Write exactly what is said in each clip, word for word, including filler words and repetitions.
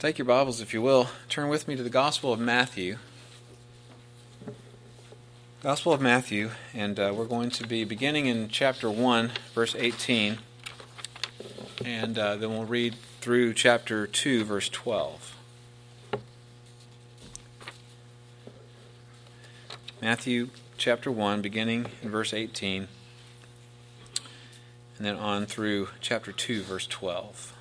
Take your Bibles, if you will. Turn with me to the Gospel of Matthew. Gospel of Matthew, and uh, we're going to be beginning in chapter one, verse eighteen, and uh, then we'll read through chapter two, verse twelve. Matthew chapter one, beginning in verse eighteen, and then on through chapter two, verse twelve.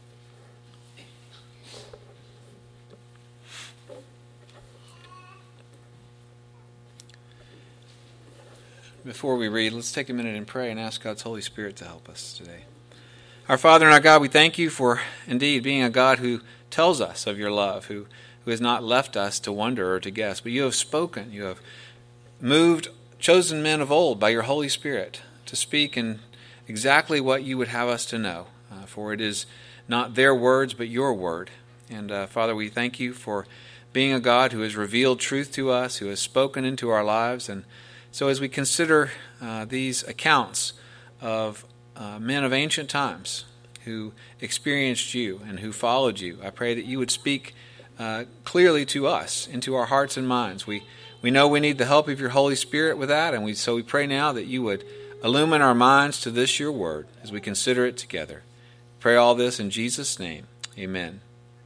Before we read, let's take a minute and pray and ask God's Holy Spirit to help us today. Our Father and our God, we thank you for indeed being a God who tells us of your love, who, who has not left us to wonder or to guess, but you have spoken. You have moved chosen men of old by your Holy Spirit to speak in exactly what you would have us to know, uh, for it is not their words but your word. And uh, Father, we thank you for being a God who has revealed truth to us, who has spoken into our lives. And so as we consider uh, these accounts of uh, men of ancient times who experienced you and who followed you, I pray that you would speak uh, clearly to us, into our hearts and minds. We we know we need the help of your Holy Spirit with that, and we so we pray now that you would illumine our minds to this your word as we consider it together. Pray all this in Jesus' name. Amen.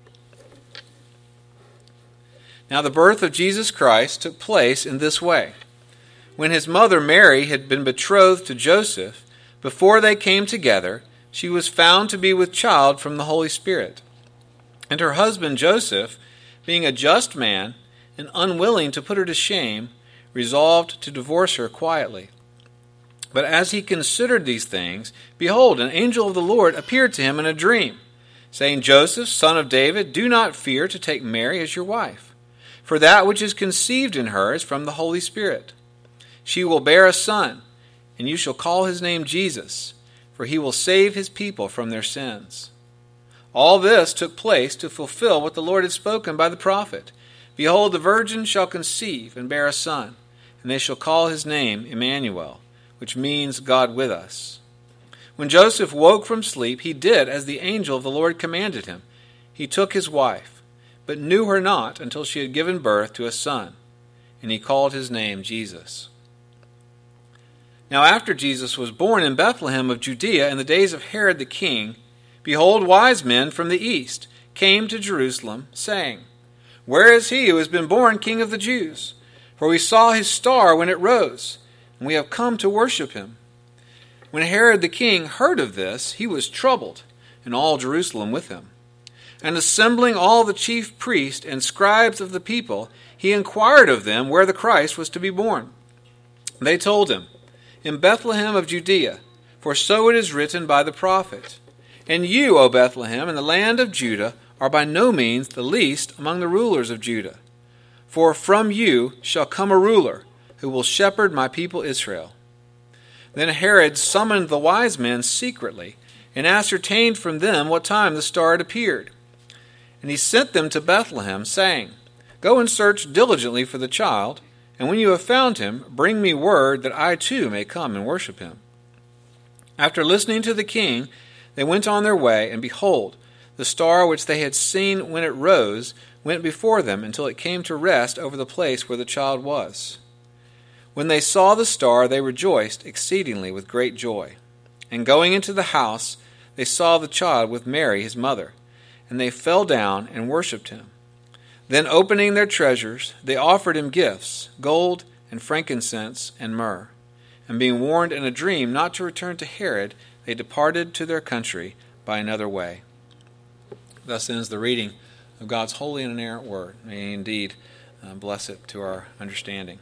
Now the birth of Jesus Christ took place in this way. When his mother Mary had been betrothed to Joseph, before they came together, she was found to be with child from the Holy Spirit. And her husband Joseph, being a just man and unwilling to put her to shame, resolved to divorce her quietly. But as he considered these things, behold, an angel of the Lord appeared to him in a dream, saying, Joseph, son of David, do not fear to take Mary as your wife, for that which is conceived in her is from the Holy Spirit. She will bear a son, and you shall call his name Jesus, for he will save his people from their sins. All this took place to fulfill what the Lord had spoken by the prophet. Behold, the virgin shall conceive and bear a son, and they shall call his name Emmanuel, which means God with us. When Joseph woke from sleep, he did as the angel of the Lord commanded him. He took his wife, but knew her not until she had given birth to a son, and he called his name Jesus. Now after Jesus was born in Bethlehem of Judea in the days of Herod the king, behold, wise men from the east came to Jerusalem, saying, Where is he who has been born King of the Jews? For we saw his star when it rose, and we have come to worship him. When Herod the king heard of this, he was troubled, and all Jerusalem with him. And assembling all the chief priests and scribes of the people, he inquired of them where the Christ was to be born. They told him, In Bethlehem of Judea, for so it is written by the prophet. And you, O Bethlehem, in the land of Judah, are by no means the least among the rulers of Judah. For from you shall come a ruler, who will shepherd my people Israel. Then Herod summoned the wise men secretly, and ascertained from them what time the star had appeared. And he sent them to Bethlehem, saying, Go and search diligently for the child, and when you have found him, bring me word that I too may come and worship him. After listening to the king, they went on their way, and behold, the star which they had seen when it rose went before them until it came to rest over the place where the child was. When they saw the star, they rejoiced exceedingly with great joy. And going into the house, they saw the child with Mary his mother, and they fell down and worshipped him. Then opening their treasures, they offered him gifts, gold and frankincense and myrrh. And being warned in a dream not to return to Herod, they departed to their country by another way. Thus ends the reading of God's holy and inerrant word. May He indeed uh, bless it to our understanding.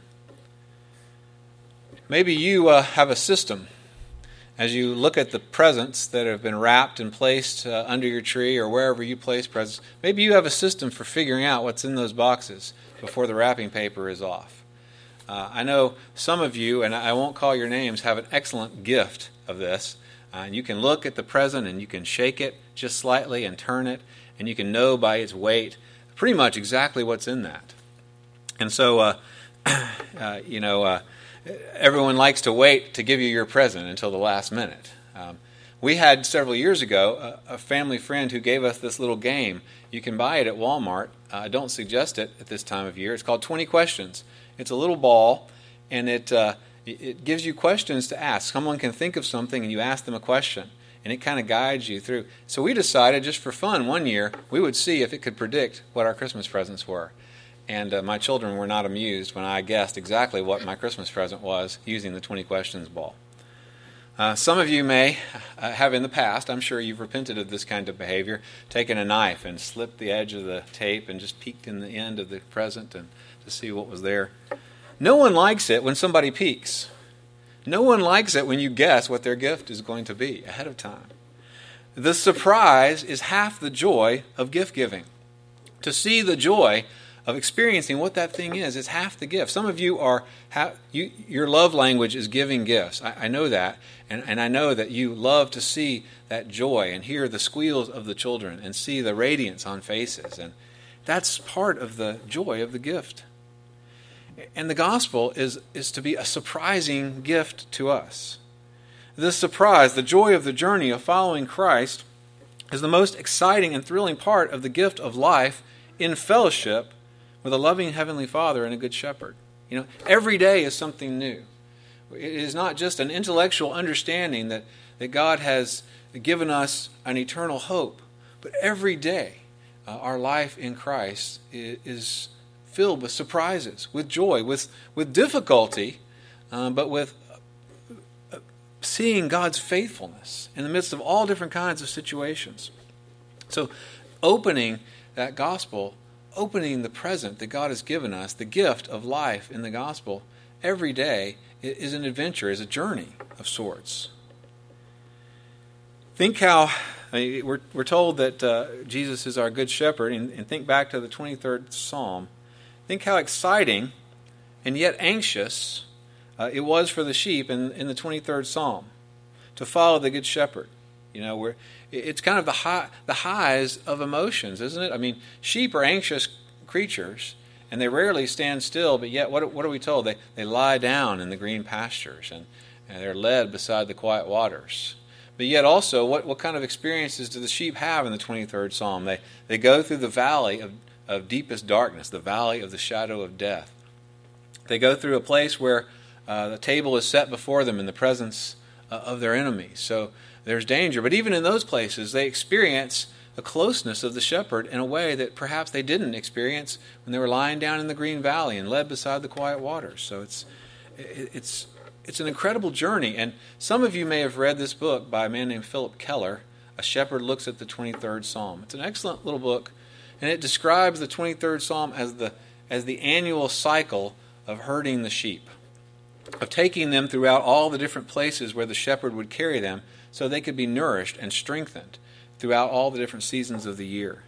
Maybe you uh, have a system. As you look at the presents that have been wrapped and placed uh, under your tree or wherever you place presents, maybe you have a system for figuring out what's in those boxes before the wrapping paper is off. Uh, I know some of you, and I won't call your names, have an excellent gift of this. Uh, and you can look at the present and you can shake it just slightly and turn it, and you can know by its weight pretty much exactly what's in that. And so, uh, uh, you know, uh, everyone likes to wait to give you your present until the last minute. Um, We had several years ago a, a family friend who gave us this little game. You can buy it at Walmart. Uh, I don't suggest it at this time of year. It's called twenty questions. It's a little ball, and it uh, it gives you questions to ask. Someone can think of something, and you ask them a question, and it kind of guides you through. So we decided, just for fun, one year, we would see if it could predict what our Christmas presents were. And uh, my children were not amused when I guessed exactly what my Christmas present was using the twenty questions ball. Uh, some of you may uh, have in the past, I'm sure you've repented of this kind of behavior, taken a knife and slipped the edge of the tape and just peeked in the end of the present and to see what was there. No one likes it when somebody peeks. No one likes it when you guess what their gift is going to be ahead of time. The surprise is half the joy of gift giving. To see the joy of experiencing what that thing is is half the gift. Some of you are, you, your love language is giving gifts. I, I know that, and, and I know that you love to see that joy and hear the squeals of the children and see the radiance on faces, and that's part of the joy of the gift. And the gospel is, is to be a surprising gift to us. This surprise, the joy of the journey of following Christ, is the most exciting and thrilling part of the gift of life in fellowship with a loving Heavenly Father and a good shepherd. You know, every day is something new. It is not just an intellectual understanding that, that God has given us an eternal hope, but every day uh, our life in Christ is, is filled with surprises, with joy, with, with difficulty, um, but with uh, seeing God's faithfulness in the midst of all different kinds of situations. So opening that gospel, opening the present that God has given us, the gift of life in the gospel, every day is an adventure, is a journey of sorts. Think how, I mean, we're, we're told that uh, Jesus is our good shepherd, and, and think back to the twenty-third Psalm. Think how exciting and yet anxious uh, it was for the sheep in, in the twenty-third Psalm to follow the good shepherd. You know, where it's kind of the high, the highs of emotions, isn't it? I mean, sheep are anxious creatures, and they rarely stand still, but yet what, what are we told? They, they lie down in the green pastures, and, and they're led beside the quiet waters. But yet also, what, what kind of experiences do the sheep have in the twenty-third Psalm? They, they go through the valley of, of deepest darkness, the valley of the shadow of death. They go through a place where uh, the table is set before them in the presence uh, of their enemies. So there's danger, but even in those places, they experience the closeness of the shepherd in a way that perhaps they didn't experience when they were lying down in the green valley and led beside the quiet waters. So it's it's it's an incredible journey. And some of you may have read this book by a man named Philip Keller, A Shepherd Looks at the twenty-third Psalm. It's an excellent little book, and it describes the twenty-third Psalm as the as the annual cycle of herding the sheep, of taking them throughout all the different places where the shepherd would carry them, so they could be nourished and strengthened throughout all the different seasons of the year.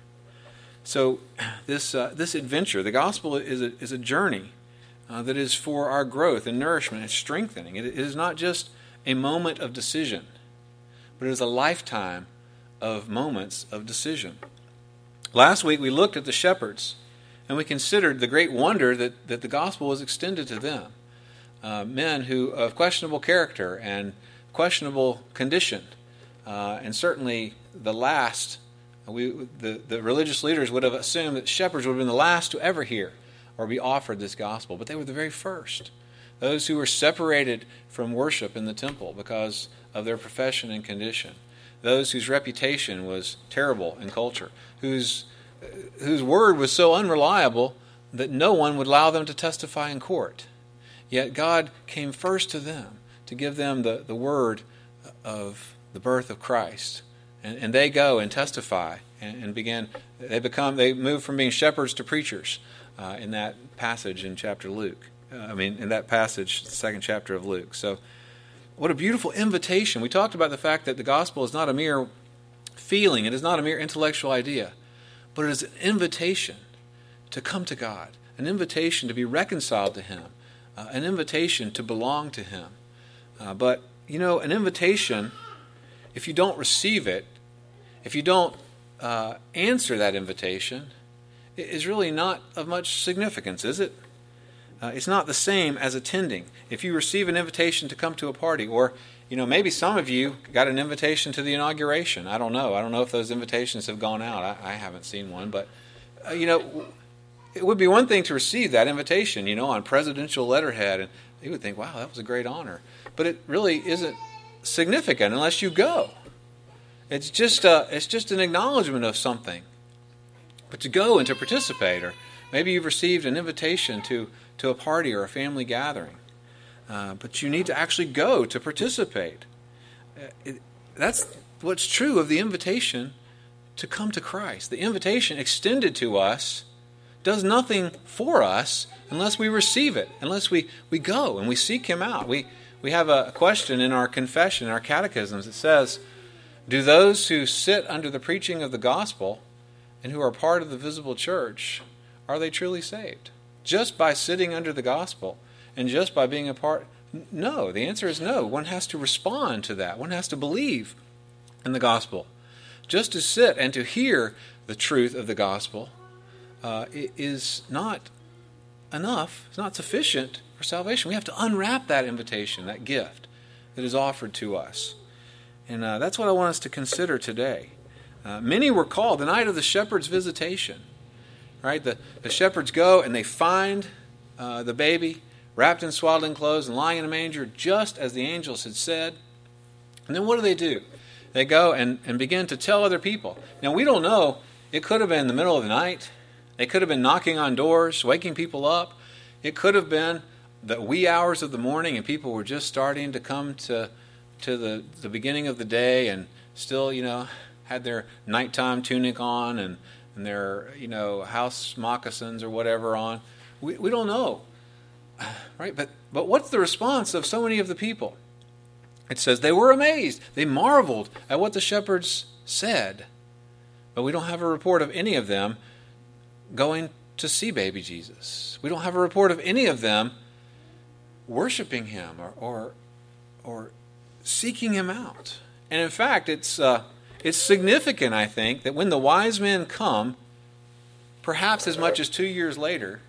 So this uh, this adventure, the gospel is a, is a journey uh, that is for our growth and nourishment and strengthening. It, it is not just a moment of decision, but it is a lifetime of moments of decision. Last week we looked at the shepherds, and we considered the great wonder that, that the gospel was extended to them. Uh, men who of questionable character and questionable condition, uh, and certainly the last, we the, the religious leaders would have assumed that shepherds would have been the last to ever hear or be offered this gospel, but they were the very first. Those who were separated from worship in the temple because of their profession and condition. Those whose reputation was terrible in culture, whose whose word was so unreliable that no one would allow them to testify in court. Yet God came first to them to give them the, the word of the birth of Christ. And, and they go and testify and, and begin, they become, they move from being shepherds to preachers uh, in that passage in chapter Luke. Uh, I mean, in that passage, the second chapter of Luke. So what a beautiful invitation. We talked about the fact that the gospel is not a mere feeling. It is not a mere intellectual idea. But it is an invitation to come to God, an invitation to be reconciled to Him, uh, an invitation to belong to Him. Uh, but, you know, an invitation, if you don't receive it, if you don't uh, answer that invitation, is really not of much significance, is it? Uh, it's not the same as attending. If you receive an invitation to come to a party, or you know, maybe some of you got an invitation to the inauguration. I don't know. I don't know if those invitations have gone out. I, I haven't seen one. But, uh, you know, it would be one thing to receive that invitation, you know, on presidential letterhead. And you would think, wow, that was a great honor. But it really isn't significant unless you go. It's just, uh, it's just an acknowledgement of something. But to go and to participate, or maybe you've received an invitation to, to a party or a family gathering. Uh, but you need to actually go to participate. Uh, it, that's what's true of the invitation to come to Christ. The invitation extended to us does nothing for us unless we receive it, unless we, we go and we seek Him out. We, we have a question in our confession, in our catechisms. It says, do those who sit under the preaching of the gospel and who are part of the visible church, are they truly saved? Just by sitting under the gospel and just by being a part? No, the answer is no. One has to respond to that. One has to believe in the gospel. Just to sit and to hear the truth of the gospel uh, is not enough. It's not sufficient for salvation. We have to unwrap that invitation, that gift that is offered to us. And uh, that's what I want us to consider today. Uh, many were called the night of the shepherd's visitation. Right? The, the shepherds go and they find uh, the baby wrapped in swaddling clothes and lying in a manger, just as the angels had said. And then what do they do? They go and, and begin to tell other people. Now, we don't know. It could have been the middle of the night. They could have been knocking on doors, waking people up. It could have been the wee hours of the morning and people were just starting to come to, to the, the beginning of the day and still, you know, had their nighttime tunic on and and their, you know, house moccasins or whatever on. We we don't know, right? But but what's the response of so many of the people? It says they were amazed. They marveled at what the shepherds said. But we don't have a report of any of them going to see baby Jesus. We don't have a report of any of them worshiping Him or or, or seeking Him out. And in fact, it's... Uh, It's significant, I think, that when the wise men come, perhaps as much as two years later,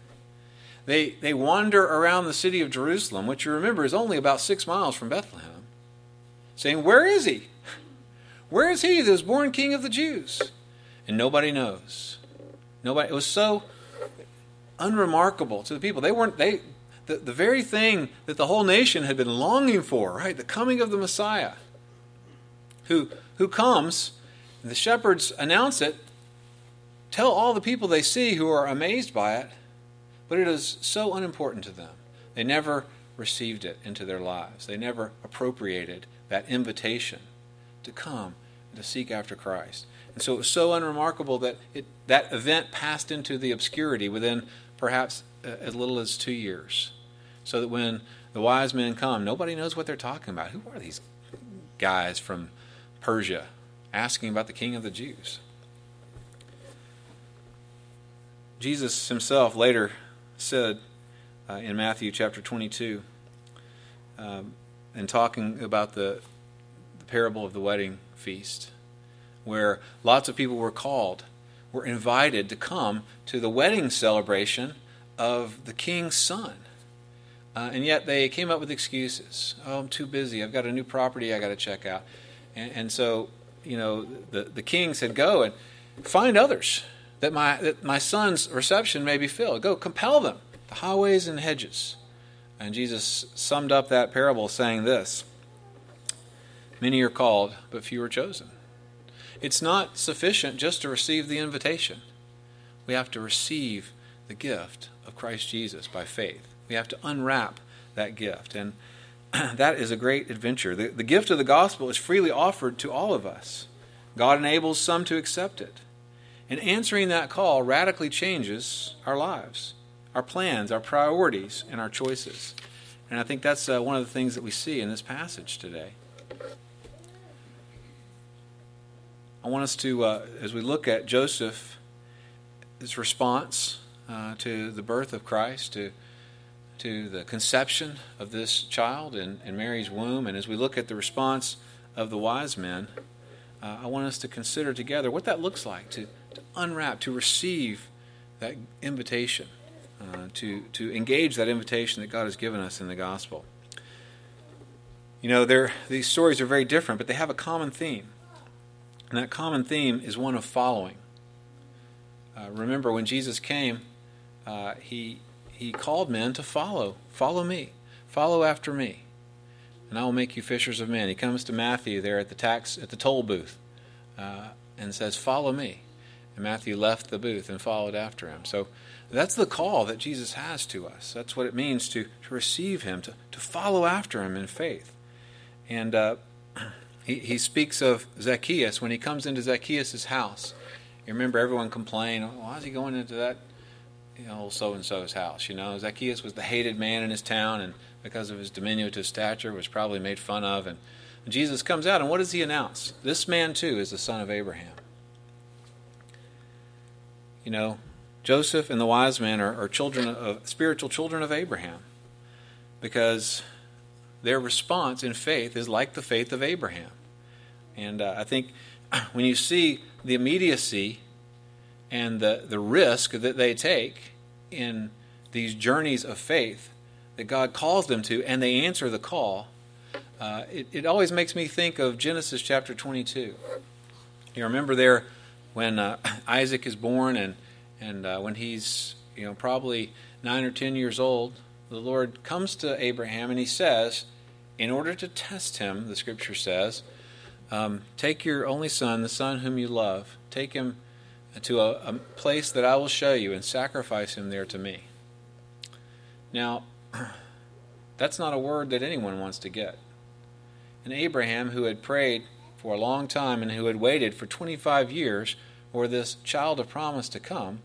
they they wander around the city of Jerusalem, which you remember is only about six miles from Bethlehem, saying, where is He? Where is He that was born King of the Jews? And nobody knows. Nobody. It was so unremarkable to the people. They weren't, they, the, the very thing that the whole nation had been longing for, right? The coming of the Messiah, who who comes, the shepherds announce it, tell all the people they see who are amazed by it, but it is so unimportant to them. They never received it into their lives. They never appropriated that invitation to come and to seek after Christ. And so it was so unremarkable that it, that event passed into the obscurity within perhaps as little as two years. So that when the wise men come, nobody knows what they're talking about. Who are these guys from Persia asking about the King of the Jews? Jesus Himself later said uh, in Matthew chapter twenty-two, um, and talking about the, the parable of the wedding feast, where lots of people were called, were invited to come to the wedding celebration of the king's son. Uh, and yet they came up with excuses. Oh, I'm too busy. I've got a new property I got to check out. And, and so, you know, the, the king said, go and find others that my that my son's reception may be filled. Go, compel them, the highways and hedges. And Jesus summed up that parable saying this: many are called, but few are chosen. It's not sufficient just to receive the invitation. We have to receive the gift of Christ Jesus by faith. We have to unwrap that gift. And that is a great adventure. The, the gift of the gospel is freely offered to all of us. God enables some to accept it. And answering that call radically changes our lives, our plans, our priorities, and our choices. And I think that's uh, one of the things that we see in this passage today. I want us to, uh, as we look at Joseph's response uh, to the birth of Christ, to to the conception of this child in, in Mary's womb, and as we look at the response of the wise men, uh, I want us to consider together what that looks like, to, to unwrap, to receive that invitation uh, to, to engage that invitation that God has given us in the gospel. You know, they're, these stories are very different, but they have a common theme. And that common theme is one of following. Uh, remember, when Jesus came, uh, he, he called men to follow. Follow me. Follow after me. And I will make you fishers of men. He comes to Matthew there at the tax at the toll booth uh, and says, follow me. And Matthew left the booth and followed after him. So that's the call that Jesus has to us. That's what it means to, to receive him, to, to follow after him in faith. And uh, he, he speaks of Zacchaeus when he comes into Zacchaeus' house. You remember everyone complained, oh, why is he going into that you know, so-and-so's house? You know, Zacchaeus was the hated man in his town, and because of his diminutive stature was probably made fun of. And Jesus comes out, and what does he announce? This man too is the son of Abraham. You know, Joseph and the wise men are, are children of spiritual children of Abraham, because their response in faith is like the faith of Abraham. And uh, I think when you see the immediacy and the, the risk that they take in these journeys of faith that God calls them to, and they answer the call, uh, it, it always makes me think of Genesis chapter twenty-two. You remember there when uh, Isaac is born, and and uh, when he's you know probably nine or ten years old, the Lord comes to Abraham and he says, in order to test him, the Scripture says, um, take your only son, the son whom you love, take him to a, a place that I will show you, and sacrifice him there to me. Now, that's not a word that anyone wants to get. And Abraham, who had prayed for a long time and who had waited for twenty-five years for this child of promise to come,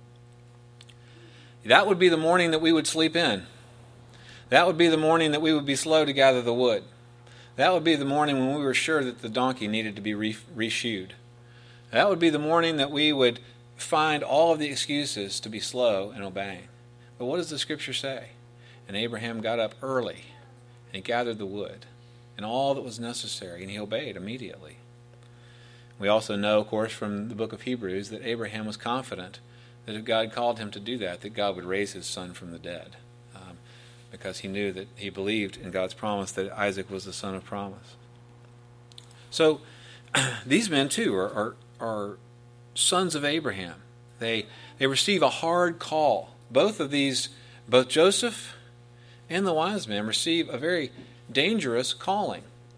that would be the morning that we would sleep in. That would be the morning that we would be slow to gather the wood. That would be the morning when we were sure that the donkey needed to be re- reshoed. That would be the morning that we would find all of the excuses to be slow in obeying. But what does the Scripture say? And Abraham got up early, and he gathered the wood, and all that was necessary, and he obeyed immediately. We also know, of course, from the book of Hebrews, that Abraham was confident that if God called him to do that, that God would raise his son from the dead, um, because he knew that he believed in God's promise that Isaac was the son of promise. So these men, too, are, are, are sons of Abraham. They, they receive a hard call. Both of these, both Joseph and the wise men, receive a very dangerous calling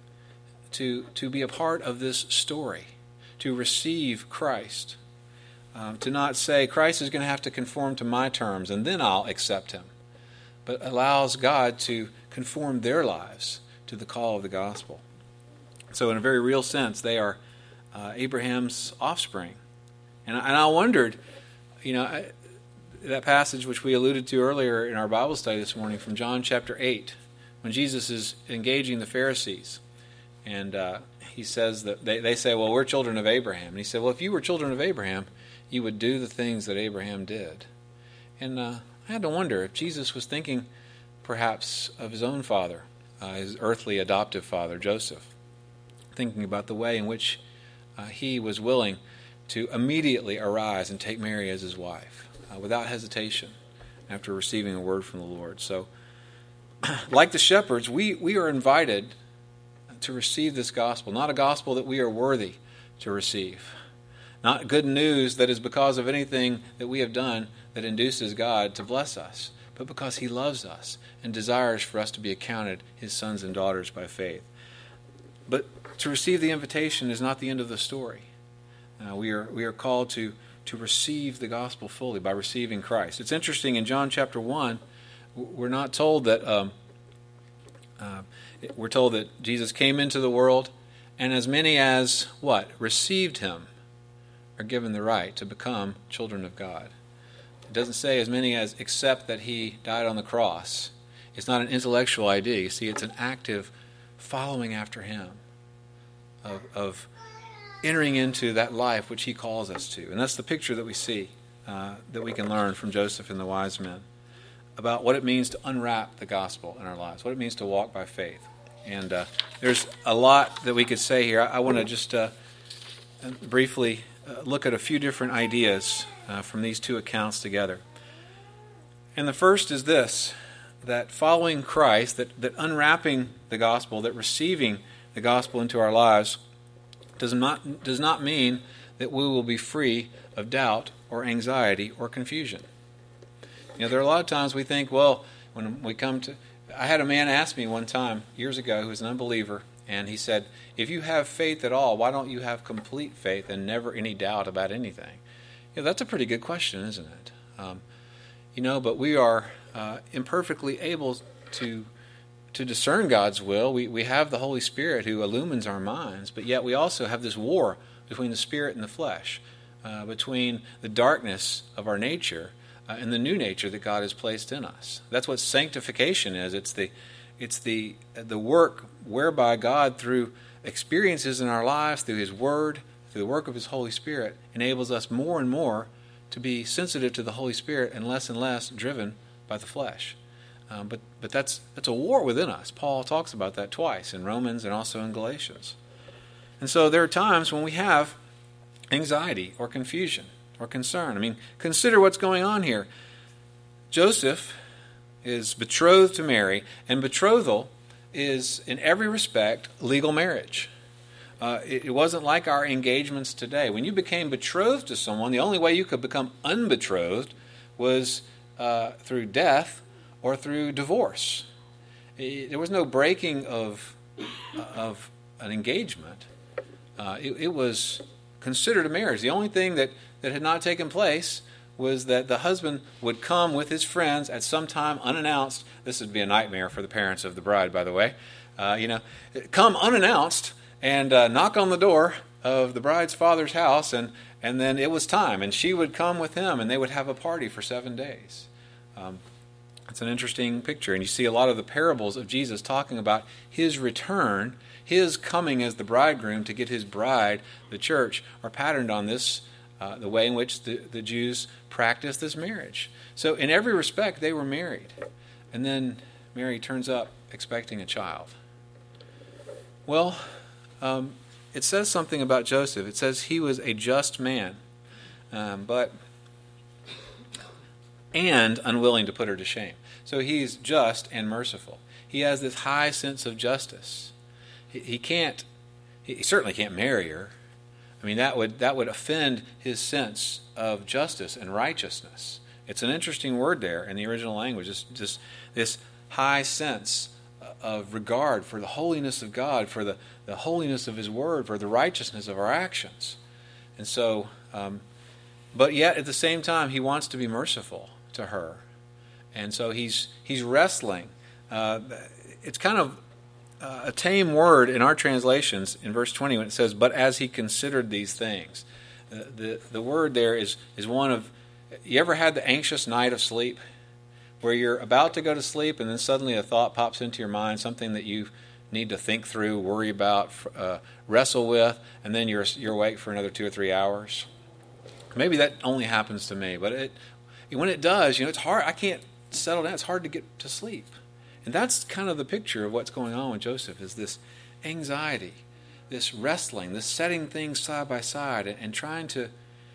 to, to be a part of this story, to receive Christ, um, to not say, Christ is going to have to conform to my terms and then I'll accept him, but allows God to conform their lives to the call of the gospel. So in a very real sense, they are uh, Abraham's offspring. And I, and I wondered, you know, I, that passage which we alluded to earlier in our Bible study this morning from John chapter eight, when Jesus is engaging the Pharisees, and uh, he says that they, they say, well, we're children of Abraham. And he said, well, if you were children of Abraham, you would do the things that Abraham did. And uh, I had to wonder if Jesus was thinking perhaps of his own father, uh, his earthly adoptive father, Joseph, thinking about the way in which uh, he was willing to immediately arise and take Mary as his wife, uh, without hesitation, after receiving a word from the Lord. So, like the shepherds, we, we are invited to receive this gospel, not a gospel that we are worthy to receive, not good news that is because of anything that we have done that induces God to bless us, but because he loves us and desires for us to be accounted his sons and daughters by faith. But to receive the invitation is not the end of the story. Uh, we are we are called to to receive the gospel fully by receiving Christ. It's interesting, in John chapter one, we're not told that um, uh, we're told that Jesus came into the world, and as many as what received him are given the right to become children of God. It doesn't say as many as accept that he died on the cross. It's not an intellectual idea. You see, it's an active following after him, of, of entering into that life which he calls us to. And that's the picture that we see, uh, that we can learn from Joseph and the wise men, about what it means to unwrap the gospel in our lives, what it means to walk by faith. And uh, there's a lot that we could say here. I, I want to just uh, briefly uh, look at a few different ideas uh, from these two accounts together. And the first is this, that following Christ, that, that unwrapping the gospel, that receiving the gospel into our lives does not, does not mean that we will be free of doubt or anxiety or confusion. You know, there are a lot of times we think, well, when we come to... I had a man ask me one time, years ago, who was an unbeliever, and he said, if you have faith at all, why don't you have complete faith and never any doubt about anything? You know, that's a pretty good question, isn't it? Um, you know, but we are uh, imperfectly able to to discern God's will. We, we have the Holy Spirit who illumines our minds, but yet we also have this war between the spirit and the flesh, uh, between the darkness of our nature uh, and the new nature that God has placed in us. That's what sanctification is. It's the it's the the work whereby God, through experiences in our lives, through His Word, through the work of His Holy Spirit, enables us more and more to be sensitive to the Holy Spirit and less and less driven by the flesh. Um, but but that's that's a war within us. Paul talks about that twice in Romans and also in Galatians. And so there are times when we have anxiety or confusion or concern. I mean, consider what's going on here. Joseph is betrothed to Mary, and betrothal is, in every respect, legal marriage. Uh, it, it wasn't like our engagements today. When you became betrothed to someone, the only way you could become unbetrothed was uh, through death or through divorce. It, there was no breaking of of an engagement. Uh, it, it was considered a marriage. The only thing that, that had not taken place was that the husband would come with his friends at some time unannounced. This would be a nightmare for the parents of the bride, by the way. Uh, you know, come unannounced and uh, knock on the door of the bride's father's house, and, and then it was time, and she would come with him, and they would have a party for seven days. Um, it's an interesting picture, and you see a lot of the parables of Jesus talking about His return, His coming as the bridegroom to get His bride, the church, are patterned on this, uh, the way in which the, the Jews practiced this marriage. So in every respect, they were married. And then Mary turns up expecting a child. Well, um, it says something about Joseph. It says he was a just man, um, but and unwilling to put her to shame. So he's just and merciful. He has this high sense of justice. He, he can't, he certainly can't marry her. I mean, that would that would offend his sense of justice and righteousness. It's an interesting word there in the original language. It's just this high sense of regard for the holiness of God, for the, the holiness of His Word, for the righteousness of our actions. And so, um, but yet at the same time, he wants to be merciful to her. And so he's he's wrestling. Uh, it's kind of uh, a tame word in our translations in verse twenty when it says, but as he considered these things. Uh, the, the word there is, is one of, you ever had the anxious night of sleep? Where you're about to go to sleep and then suddenly a thought pops into your mind, something that you need to think through, worry about, uh, wrestle with, and then you're you're awake for another two or three hours. Maybe that only happens to me, but it when it does, you know, it's hard. I can't settle down. It's hard to get to sleep. And that's kind of the picture of what's going on with Joseph, is this anxiety, this wrestling, this setting things side by side and, and trying to...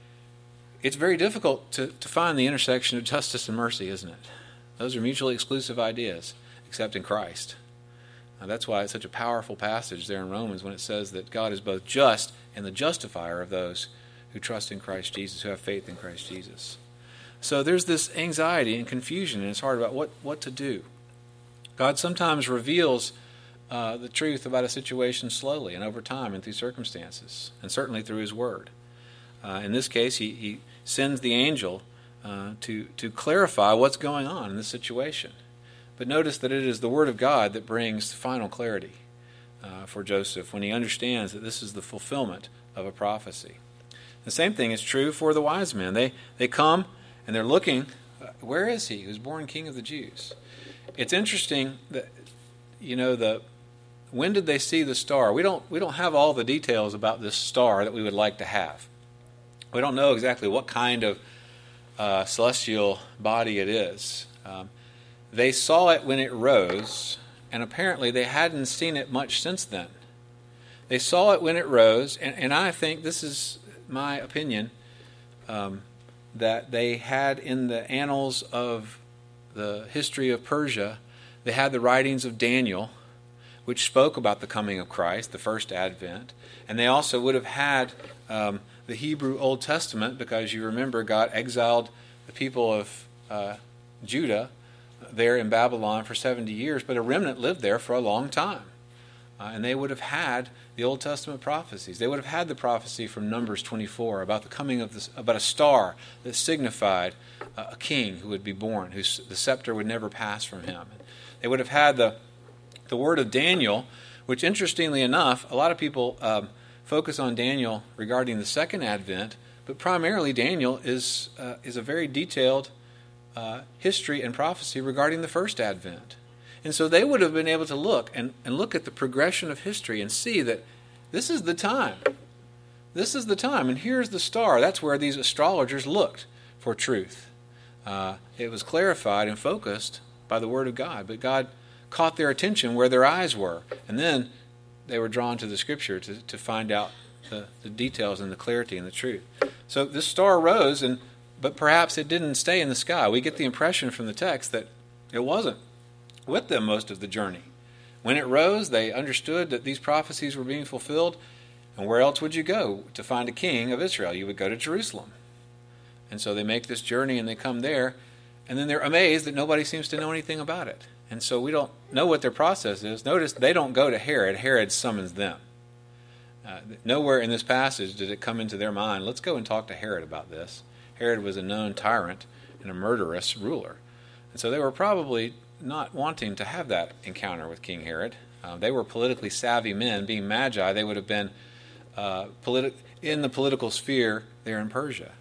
It's very difficult to, to find the intersection of justice and mercy, isn't it? Those are mutually exclusive ideas, except in Christ. Now, that's why it's such a powerful passage there in Romans when it says that God is both just and the justifier of those who trust in Christ Jesus, who have faith in Christ Jesus. So there's this anxiety and confusion in his heart about what, what to do. God sometimes reveals uh, the truth about a situation slowly and over time and through circumstances, and certainly through His Word. Uh, in this case, he, he sends the angel uh, to, to clarify what's going on in this situation. But notice that it is the Word of God that brings final clarity uh, for Joseph when he understands that this is the fulfillment of a prophecy. The same thing is true for the wise men. They, they come and they're looking, uh, where is he who's born King of the Jews? It's interesting that, you know, the when did they see the star? We don't we don't have all the details about this star that we would like to have. We don't know exactly what kind of uh, celestial body it is. Um, they saw it when it rose, and apparently they hadn't seen it much since then. They saw it when it rose, and, and I think, this is my opinion, um, that they had in the annals of the history of Persia, they had the writings of Daniel, which spoke about the coming of Christ, the first advent. And they also would have had um, the Hebrew Old Testament, because you remember God exiled the people of uh, Judah there in Babylon for seventy years, but a remnant lived there for a long time. Uh, and they would have had the Old Testament prophecies. They would have had the prophecy from Numbers twenty-four about the coming of this, about a star that signified uh, a king who would be born, whose the scepter would never pass from him. They would have had the the word of Daniel, which, interestingly enough, a lot of people um, focus on Daniel regarding the second advent, but primarily Daniel is uh, is a very detailed uh, history and prophecy regarding the first advent. And so they would have been able to look and, and look at the progression of history and see that this is the time. This is the time, and here's the star. That's where these astrologers looked for truth. Uh, it was clarified and focused by the Word of God, but God caught their attention where their eyes were, and then they were drawn to the Scripture to, to find out the, the details and the clarity and the truth. So this star rose, and but perhaps it didn't stay in the sky. We get the impression from the text that it wasn't with them most of the journey. When it rose, they understood that these prophecies were being fulfilled, and where else would you go to find a king of Israel? You would go to Jerusalem. And so they make this journey, and they come there, and then they're amazed that nobody seems to know anything about it. And so we don't know what their process is. Notice they don't go to Herod. Herod summons them. Uh, nowhere in this passage did it come into their mind, let's go and talk to Herod about this. Herod was a known tyrant and a murderous ruler. And so they were probably not wanting to have that encounter with King Herod. Uh, they were politically savvy men. Being magi, they would have been uh, politi- in the political sphere there in Persia.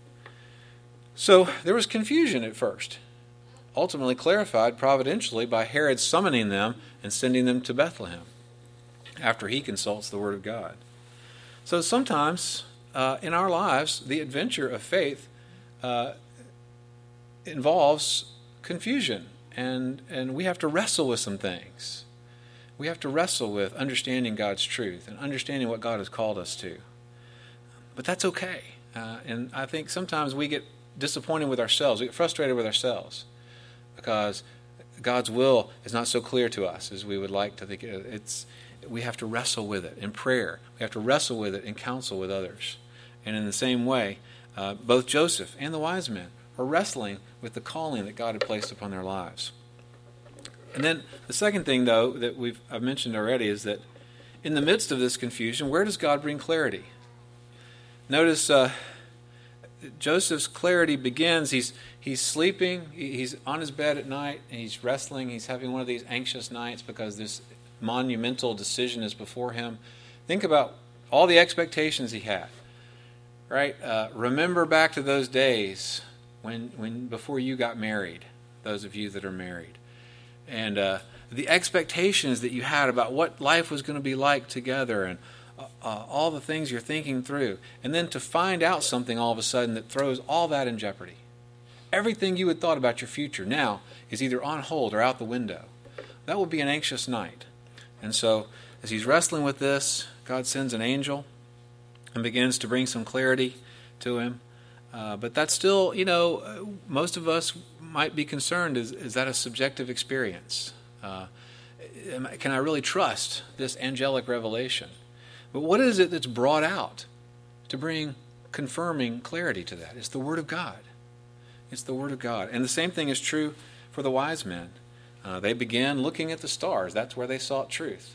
So there was confusion at first, ultimately clarified providentially by Herod summoning them and sending them to Bethlehem after he consults the Word of God. So sometimes uh, in our lives, the adventure of faith uh, involves confusion. And and we have to wrestle with some things. We have to wrestle with understanding God's truth and understanding what God has called us to. But that's okay. Uh, and I think sometimes we get disappointed with ourselves. We get frustrated with ourselves because God's will is not so clear to us as we would like to think. It's we have to wrestle with it in prayer. We have to wrestle with it in counsel with others. And in the same way, uh, both Joseph and the wise men are wrestling with the calling that God had placed upon their lives. And then the second thing, though, that we've I've mentioned already is that in the midst of this confusion, where does God bring clarity? Notice uh, Joseph's clarity begins. He's he's sleeping. He's on his bed at night, and he's wrestling. He's having one of these anxious nights because this monumental decision is before him. Think about all the expectations he had. Right? Uh, remember back to those days when when before you got married, those of you that are married. And uh, the expectations that you had about what life was going to be like together and uh, uh, all the things you're thinking through. And then to find out something all of a sudden that throws all that in jeopardy. Everything you had thought about your future now is either on hold or out the window. That would be an anxious night. And so as he's wrestling with this, God sends an angel and begins to bring some clarity to him. Uh, but that's still, you know, most of us might be concerned, is, is that a subjective experience? Uh, can I really trust this angelic revelation? But what is it that's brought out to bring confirming clarity to that? It's the Word of God. It's the Word of God. And the same thing is true for the wise men. Uh, they began looking at the stars. That's where they sought truth.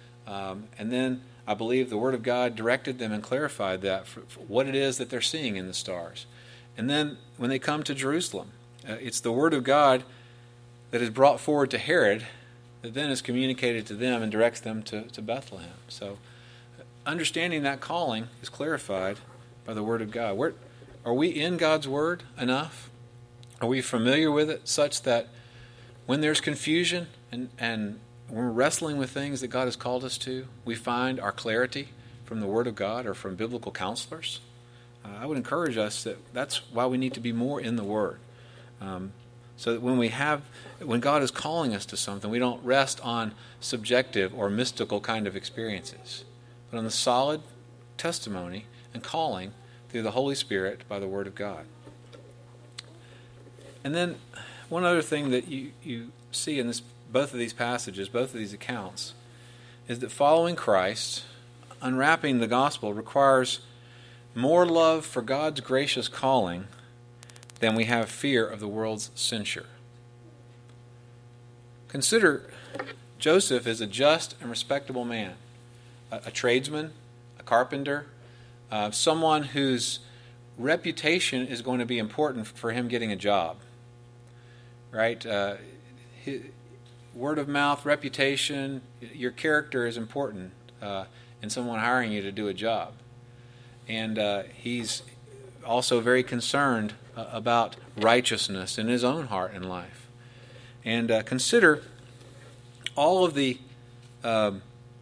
Um, and then I believe the Word of God directed them and clarified that for, for what it is that they're seeing in the stars. And then when they come to Jerusalem, uh, it's the Word of God that is brought forward to Herod that then is communicated to them and directs them to, to Bethlehem. So understanding that calling is clarified by the Word of God. Where, are we in God's Word enough? Are we familiar with it such that when there's confusion and, and when we're wrestling with things that God has called us to, we find our clarity from the Word of God or from biblical counselors? Uh, I would encourage us that that's why we need to be more in the Word. Um, so that when we have, when God is calling us to something, we don't rest on subjective or mystical kind of experiences, but on the solid testimony and calling through the Holy Spirit by the Word of God. And then one other thing that you, you see in this both of these passages, both of these accounts, is that following Christ, unwrapping the gospel, requires more love for God's gracious calling than we have fear of the world's censure. Consider Joseph as a just and respectable man, a, a tradesman, a carpenter, uh, someone whose reputation is going to be important for him getting a job. Right? Uh, his, word of mouth, reputation, your character is important uh, in someone hiring you to do a job. And uh, he's also very concerned uh, about righteousness in his own heart and life. And uh, consider all of the uh,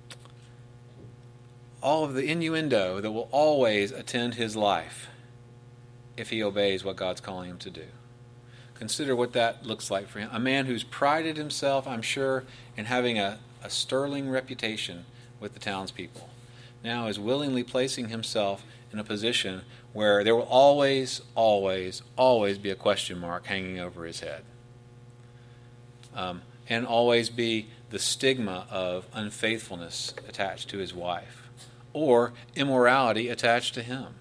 all of the innuendo that will always attend his life if he obeys what God's calling him to do. Consider what that looks like for him. A man who's prided himself, I'm sure, in having a, a sterling reputation with the townspeople, now is willingly placing himself in a position where there will always, always, always be a question mark hanging over his head. Um, and always be the stigma of unfaithfulness attached to his wife, or immorality attached to him.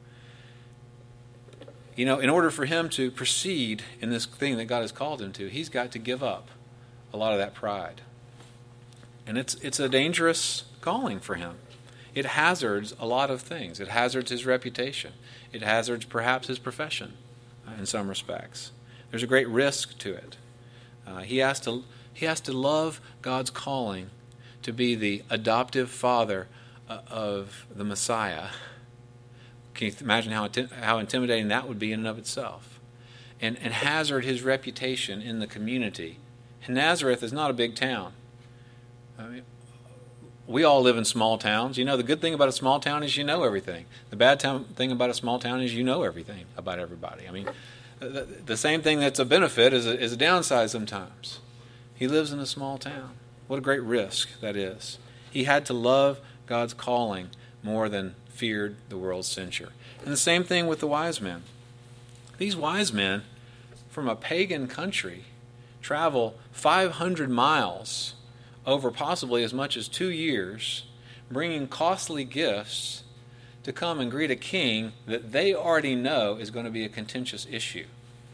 You know, in order for him to proceed in this thing that God has called him to, he's got to give up a lot of that pride. And it's it's a dangerous calling for him. It hazards a lot of things. It hazards his reputation. It hazards perhaps his profession uh, in some respects. There's a great risk to it. Uh, he has to he has to love God's calling to be the adoptive father uh, of the Messiah. Can you imagine how how intimidating that would be in and of itself? And, and hazard his reputation in the community. And Nazareth is not a big town. I mean, we all live in small towns. You know, the good thing about a small town is you know everything. The bad town, thing about a small town is you know everything about everybody. I mean, the, the same thing that's a benefit is a, is a downside sometimes. He lives in a small town. What a great risk that is. He had to love God's calling more than feared the world's censure. And the same thing with the wise men. These wise men from a pagan country travel five hundred miles over possibly as much as two years, bringing costly gifts to come and greet a king that they already know is going to be a contentious issue.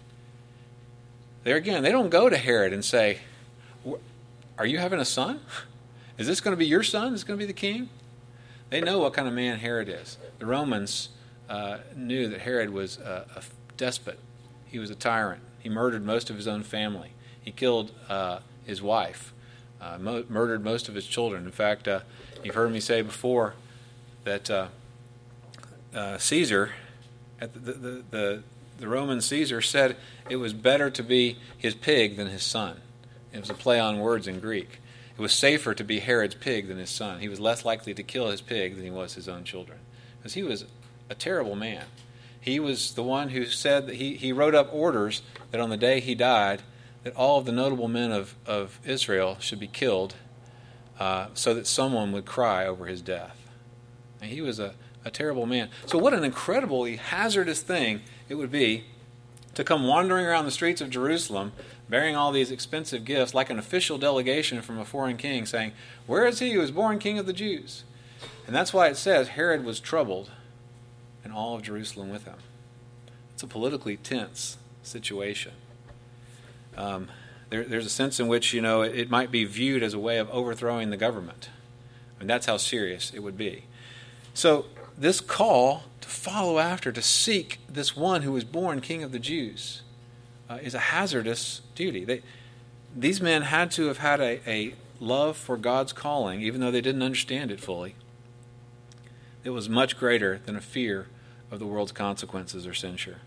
There again, they don't go to Herod and say, "Are you having a son? Is this going to be your son? Is going to be the king?" They know what kind of man Herod is. The Romans uh, knew that Herod was a, a despot. He was a tyrant. He murdered most of his own family. He killed uh, his wife, uh, mo- murdered most of his children. In fact, uh, you've heard me say before that uh, uh, Caesar, at the, the, the, the Roman Caesar, said it was better to be his pig than his son. It was a play on words in Greek. It was safer to be Herod's pig than his son. He was less likely to kill his pig than he was his own children. Because he was a terrible man. He was the one who said that he, he wrote up orders that on the day he died, that all of the notable men of, of Israel should be killed uh, so that someone would cry over his death. And he was a, a terrible man. So what an incredibly hazardous thing it would be to come wandering around the streets of Jerusalem bearing all these expensive gifts like an official delegation from a foreign king saying, "Where is he who was born king of the Jews?" And that's why it says Herod was troubled and all of Jerusalem with him. It's a politically tense situation. Um, there, there's a sense in which, you know, it, it might be viewed as a way of overthrowing the government. I mean, that's how serious it would be. So this call to follow after, to seek this one who was born king of the Jews, Uh, is a hazardous duty. They, these men had to have had a, a love for God's calling, even though they didn't understand it fully. It was much greater than a fear of the world's consequences or censure.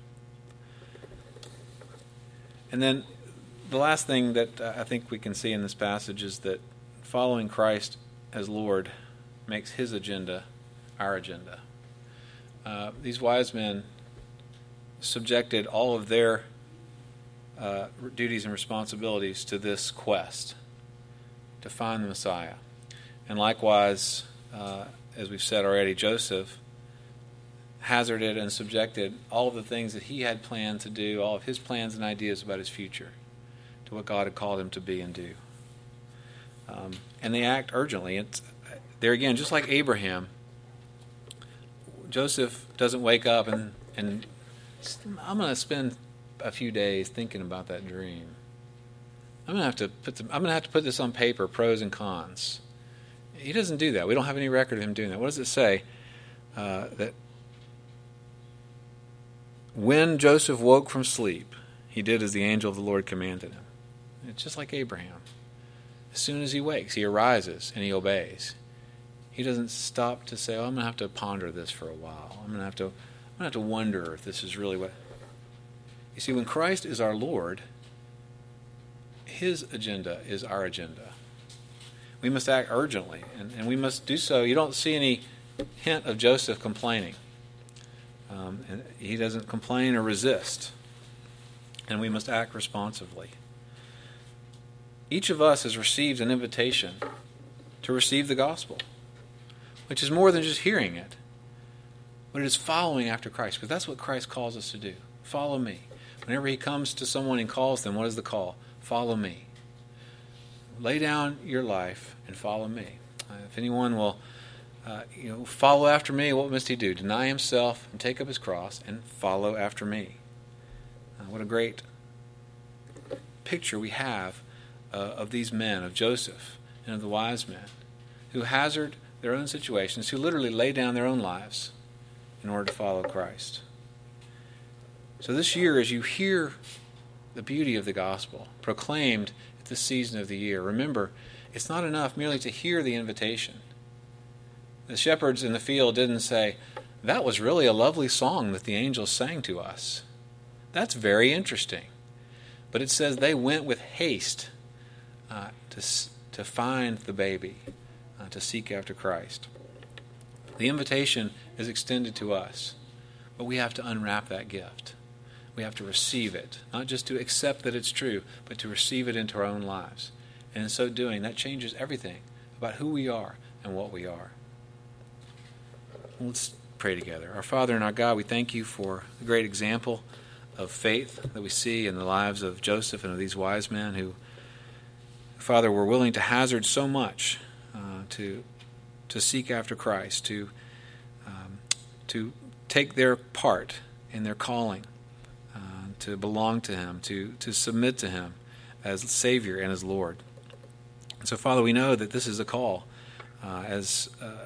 And then the last thing that I think we can see in this passage is that following Christ as Lord makes his agenda our agenda. Uh, these wise men subjected all of their Uh, duties and responsibilities to this quest to find the Messiah. And likewise, uh, as we've said already, Joseph hazarded and subjected all of the things that he had planned to do, all of his plans and ideas about his future, to what God had called him to be and do. Um, and they act urgently. It's, there again, just like Abraham, Joseph doesn't wake up and, and I'm going to spend a few days thinking about that dream. I'm going to have to put the, I'm going to have to put this on paper, pros and cons. He doesn't do that. We don't have any record of him doing that. What does it say? Uh, that when Joseph woke from sleep, he did as the angel of the Lord commanded him. It's just like Abraham. As soon as he wakes, he arises and he obeys. He doesn't stop to say, "Oh, I'm going to have to ponder this for a while. I'm going to have to, I'm going to have to wonder if this is really what." You see, when Christ is our Lord, his agenda is our agenda. We must act urgently, and, and we must do so. You don't see any hint of Joseph complaining. Um, and he doesn't complain or resist. And we must act responsively. Each of us has received an invitation to receive the gospel, which is more than just hearing it, but it is following after Christ, because that's what Christ calls us to do. Follow me. Whenever he comes to someone and calls them, what is the call? Follow me. Lay down your life and follow me. Uh, if anyone will uh, you know, follow after me, what must he do? Deny himself and take up his cross and follow after me. Uh, what a great picture we have uh, of these men, of Joseph and of the wise men, who hazard their own situations, who literally lay down their own lives in order to follow Christ. So this year, as you hear the beauty of the gospel proclaimed at this season of the year, remember, it's not enough merely to hear the invitation. The shepherds in the field didn't say, "That was really a lovely song that the angels sang to us. That's very interesting." But it says they went with haste uh, to, to find the baby, uh, to seek after Christ. The invitation is extended to us, but we have to unwrap that gift. We have to receive it, not just to accept that it's true, but to receive it into our own lives. And in so doing, that changes everything about who we are and what we are. Let's pray together. Our Father and our God, we thank you for the great example of faith that we see in the lives of Joseph and of these wise men who, Father, were willing to hazard so much uh, to to seek after Christ, to um, to take their part in their calling, uh, to belong to Him, to to submit to Him as Savior and as Lord. And so, Father, we know that this is a call, uh, as uh,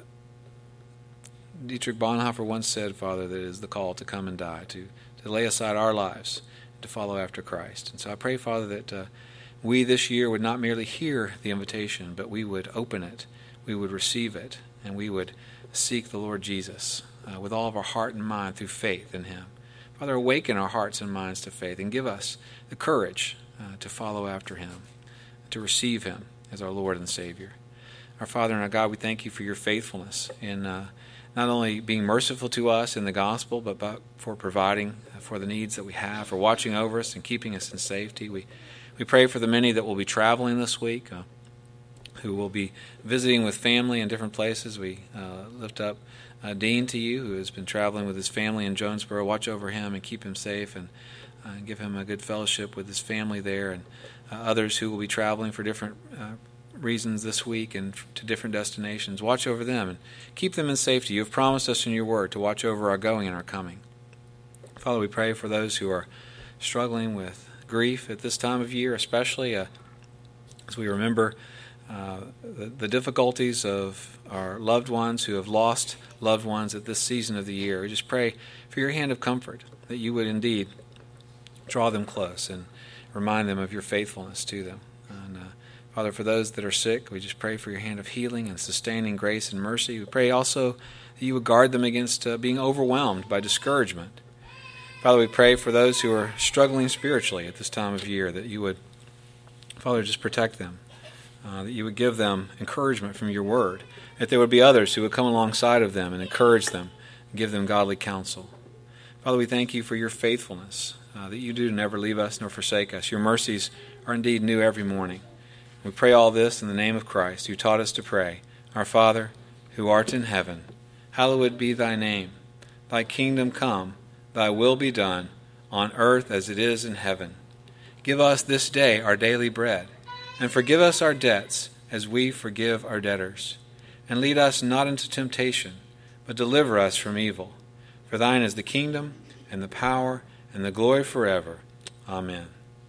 Dietrich Bonhoeffer once said, Father, that it is the call to come and die, to to lay aside our lives, to follow after Christ. And so I pray, Father, that uh, we this year would not merely hear the invitation, but we would open it, we would receive it, and we would seek the Lord Jesus uh, with all of our heart and mind through faith in Him. Father, awaken our hearts and minds to faith and give us the courage uh, to follow after Him, to receive Him as our Lord and Savior. Our Father and our God, we thank you for your faithfulness in uh, not only being merciful to us in the gospel, but, but for providing for the needs that we have, for watching over us and keeping us in safety. We we pray for the many that will be traveling this week, uh, who will be visiting with family in different places. We uh, lift up uh, Dean to you, who has been traveling with his family in Jonesboro. Watch over him and keep him safe, and uh, give him a good fellowship with his family there, and uh, others who will be traveling for different uh, reasons this week and to different destinations. Watch over them and keep them in safety. You have promised us in your word to watch over our going and our coming. Father, we pray for those who are struggling with grief at this time of year, especially uh, as we remember uh, the, the difficulties of our loved ones who have lost loved ones at this season of the year. We just pray for your hand of comfort, that you would indeed draw them close and remind them of your faithfulness to them. And uh, Father, for those that are sick, we just pray for your hand of healing and sustaining grace and mercy. We pray also that you would guard them against uh, being overwhelmed by discouragement. Father, we pray for those who are struggling spiritually at this time of year, that you would, Father, just protect them, uh, that you would give them encouragement from your word, that there would be others who would come alongside of them and encourage them and give them godly counsel. Father, we thank you for your faithfulness, uh, that you do never leave us nor forsake us. Your mercies are indeed new every morning. We pray all this in the name of Christ, who taught us to pray, Our Father, who art in heaven, hallowed be thy name. Thy kingdom come, thy will be done, on earth as it is in heaven. Give us this day our daily bread, and forgive us our debts as we forgive our debtors. And lead us not into temptation, but deliver us from evil. For thine is the kingdom, and the power, and the glory forever. Amen.